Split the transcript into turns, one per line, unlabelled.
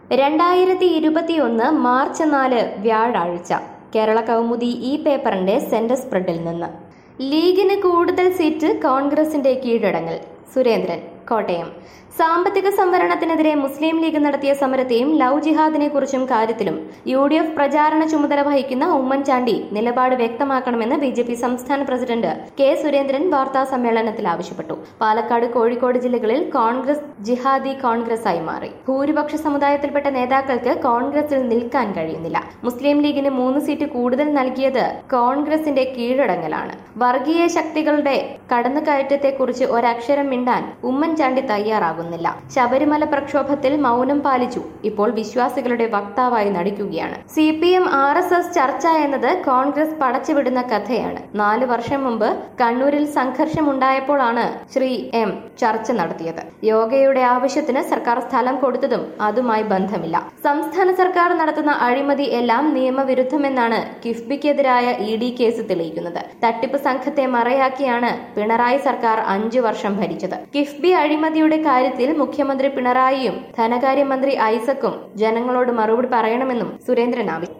2021 March 4 വ്യാഴാഴ്ച കേരള കൗമുദി ഈ പേപ്പറിന്റെ സെന്റർ സ്പ്രെഡിൽ നിന്ന് ലീഗിന് കൂടുതൽ സീറ്റ് കോൺഗ്രസിന്റെ കീഴടങ്ങൽ. സുരേന്ദ്രൻ, കോട്ടയം. സാമ്പത്തിക സംവരണത്തിനെതിരെ മുസ്ലിം ലീഗ് നടത്തിയ സമരത്തെയും ലവ് ജിഹാദിനെ കുറിച്ചും കാര്യത്തിലും UDF പ്രചാരണ ചുമതല വഹിക്കുന്ന ഉമ്മൻചാണ്ടി നിലപാട് വ്യക്തമാക്കണമെന്ന് BJP സംസ്ഥാന പ്രസിഡന്റ് കെ സുരേന്ദ്രൻ വാർത്താ സമ്മേളനത്തിൽ ആവശ്യപ്പെട്ടു. പാലക്കാട്, കോഴിക്കോട് ജില്ലകളിൽ കോൺഗ്രസ് ജിഹാദി കോൺഗ്രസായി മാറി. ഭൂരിപക്ഷ സമുദായത്തിൽപ്പെട്ട നേതാക്കൾക്ക് കോൺഗ്രസിൽ നിൽക്കാൻ കഴിയുന്നില്ല. മുസ്ലിം ലീഗിന് 3 സീറ്റ് കൂടുതൽ നൽകിയത് കോൺഗ്രസിന്റെ കീഴടങ്ങലാണ്. വർഗീയ ശക്തികളുടെ കടന്നുകയറ്റത്തെക്കുറിച്ച് ഒരക്ഷരം മിണ്ടാൻ ഉമ്മൻചാണ്ടി തയ്യാറാകുന്നില്ല. ശബരിമല പ്രക്ഷോഭത്തിൽ മൗനം പാലിച്ചു. ഇപ്പോൾ വിശ്വാസികളുടെ വക്താവായി നടിക്കുകയാണ്. CPM RSS ചർച്ച എന്നത് കോൺഗ്രസ് പടച്ചുവിടുന്ന കഥയാണ്. 4 വർഷം മുമ്പ് കണ്ണൂരിൽ സംഘർഷമുണ്ടായപ്പോഴാണ് ശ്രീ M ചർച്ച നടത്തിയത്. യോഗയുടെ ആവശ്യത്തിന് സർക്കാർ സ്ഥലം കൊടുത്തതും അതുമായി ബന്ധമില്ല. സംസ്ഥാന സർക്കാർ നടത്തുന്ന അഴിമതി എല്ലാം നിയമവിരുദ്ധമെന്നാണ് കിഫ്ബിക്കെതിരായ ED കേസ് തെളിയിക്കുന്നത്. തട്ടിപ്പ് സംഘത്തെ മറയാക്കിയാണ് പിണറായി സർക്കാർ 5 വർഷം ഭരിച്ചത്. കിഫ്ബി അഴിമതിയുടെ കാര്യത്തിൽ മുഖ്യമന്ത്രി പിണറായിയും ധനകാര്യമന്ത്രി ഐസക്കും ജനങ്ങളോട് മറുപടി പറയണമെന്നും സുരേന്ദ്രൻ ആവശ്യപ്പെട്ടു.